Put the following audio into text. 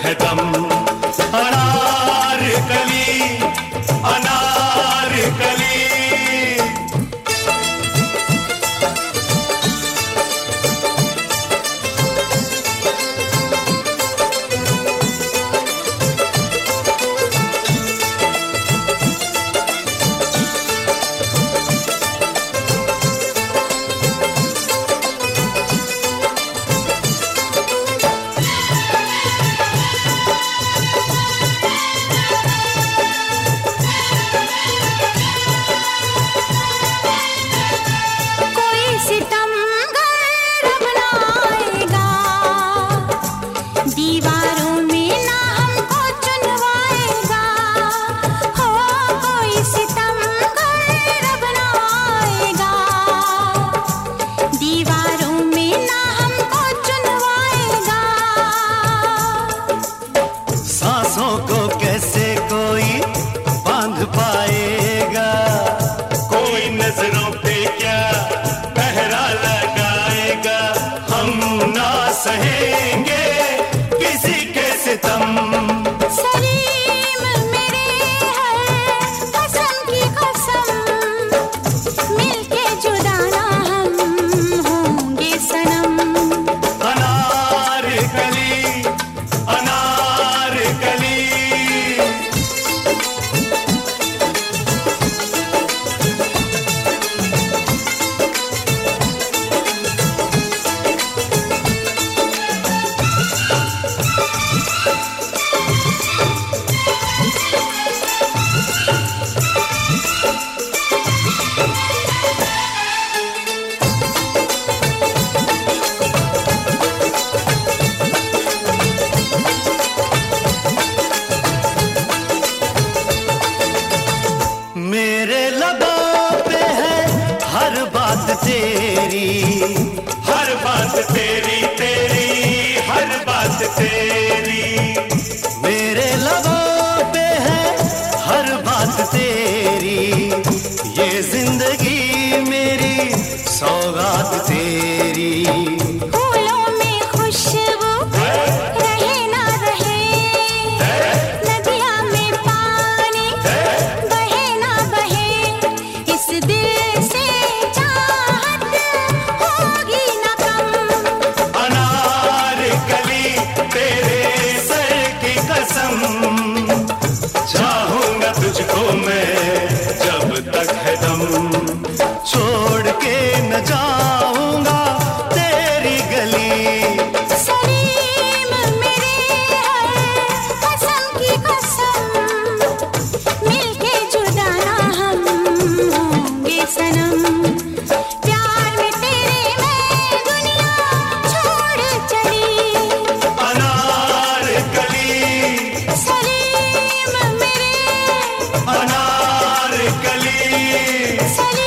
है दम। अनारकली अनारकली। सहेंगे किसी के सितम। सलीम मेरे है कसम की कसम, मिलके जुदा ना हम होंगे सनम। अनारकली अनारकली। मेरे लबों पे है हर बात तेरी, हर बात तेरी तेरी, हर बात तेरी। मेरे लबों पे है हर बात तेरी, ये जिंदगी मेरी सौगात तेरी। फूलों में खुशबू रहे ना रहे, नदियाँ में पानी बहे ना बहे, इस दिल से चाहत होगी ना कम। अनारकली तेरे सर की कसम, चाहूंगा तुझको मैं जब तक है दम। छोड़ के न जाऊंगा तेरी गली। सलीम मेरे है कसम की कसम, मिलके जुदा ना हम होंगे सनम। प्यार में तेरे मैं दुनिया छोड़ चली। अनारकली सलीम मेरे अनारकली। सलीम